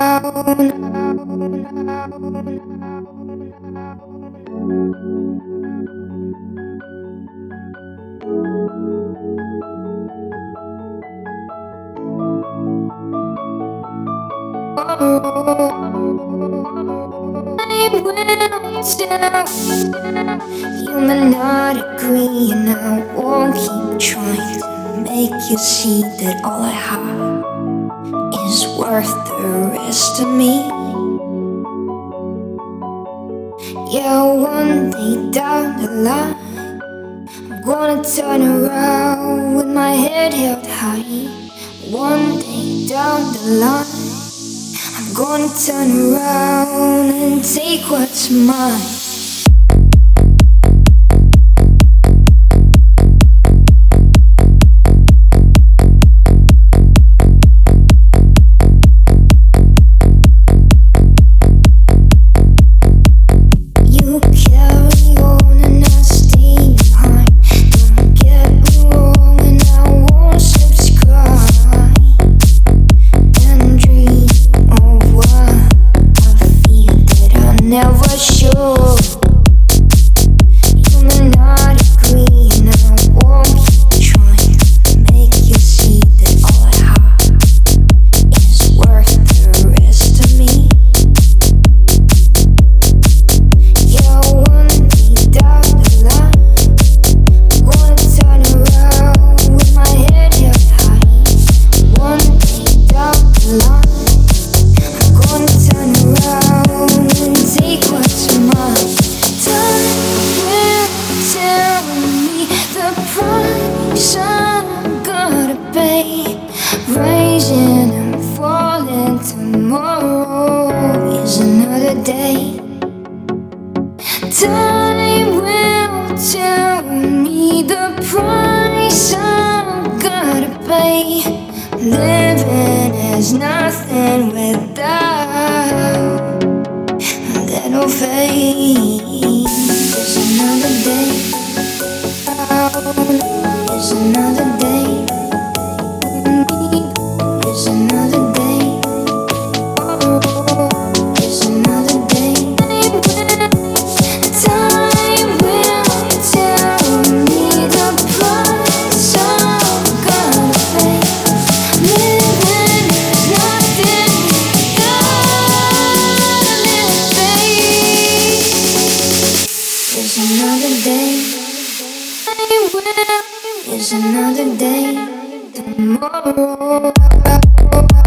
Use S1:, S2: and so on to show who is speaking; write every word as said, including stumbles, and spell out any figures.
S1: You may not agree, and I won't keep trying to make you see that all I have is worth the rest of me. Yeah, one day down the line, I'm gonna turn around with my head held high. One day down the line, I'm gonna turn around and take what's mine. You carry on and I stay behind. Don't get me wrong and I won't subscribe and dream of what I feel that I never show. You may not agree and I won't keep trying to make you see that all I have is worth the rest of me. Yeah, one day down the line, I'm gonna turn around with my head held high. One day down the line, I'm gonna turn around and take what's mine. Time will tell me the price I'm gonna pay. Rising and falling, tomorrow is another day. Time will tell me the price I'm gonna pay. Living is nothing without that no fade. There's another day. There's another day. There's another day. There's another day. Time will tell me the price I'm gonna pay. Living is nothing without a little faith. There's another day. There's another day tomorrow.